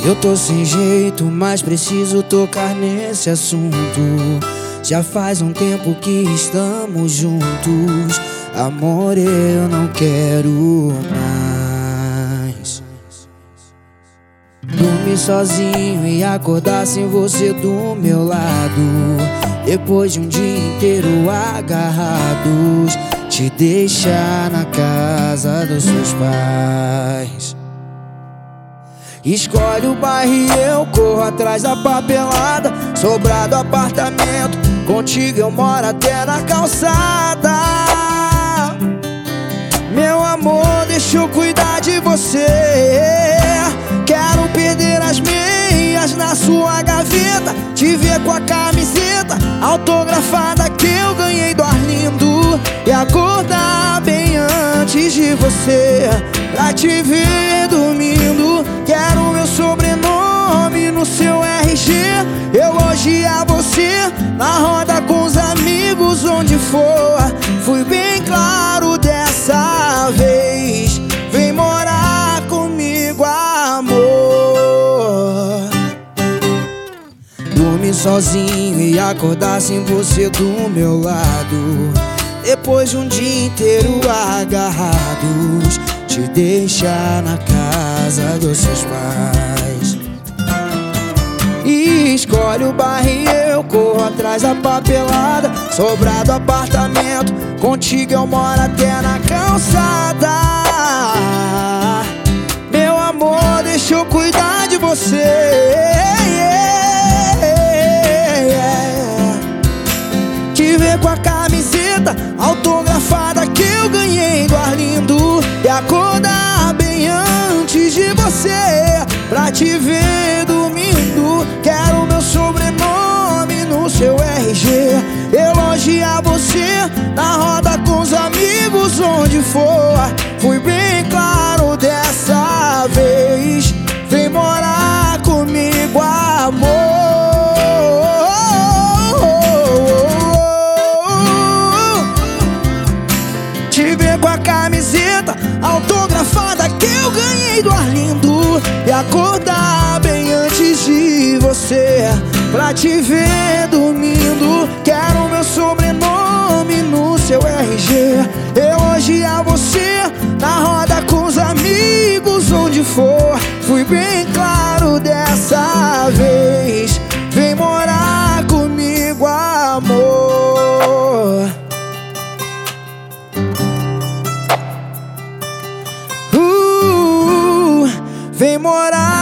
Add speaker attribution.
Speaker 1: Eu tô sem jeito, mas preciso tocar nesse assunto. Já faz um tempo que estamos juntos. Amor, eu não quero mais dormir sozinho e acordar sem você do meu lado. Depois de um dia inteiro agarrados, te deixar na casa dos seus pais. Escolhe o bairro e eu corro atrás da papelada. Sobrado apartamento, contigo eu moro até na calçada. Meu amor, deixa eu cuidar de você. Quero perder as meias na sua gaveta, te ver com a camiseta autografada que eu ganhei do Arlindo, e acordar bem antes de você pra te ver dormindo. Quero meu sobrenome no seu RG, elogiar você na roda com os amigos, onde for. Fui bem claro dessa vez, vem morar comigo, amor. Dormir sozinho e acordar sem você do meu lado. Depois de um dia inteiro agarrados, te deixar na casa dos seus pais. E escolhe o bairro e eu corro atrás da papelada. Sobrado apartamento, contigo eu moro até na calçada. Meu amor, deixa eu cuidar de você. Te ver com a camiseta autografada que eu ganhei do Arlindo, e acordar bem antes de você pra te ver dormindo. Quero meu sobrenome no seu RG, elogiar você na roda com os amigos, onde for. Fui bem claro dessa vez, vem morar comigo, amor. Te ver com a camiseta autografada que eu ganhei do Arlindo, e acordar bem antes de você pra te ver dormindo. Quero meu sobrenome no seu RG, elogiar você na roda com os amigos, onde for. Fui bem claro dessa vez, vem morar comigo, amor. Vem morar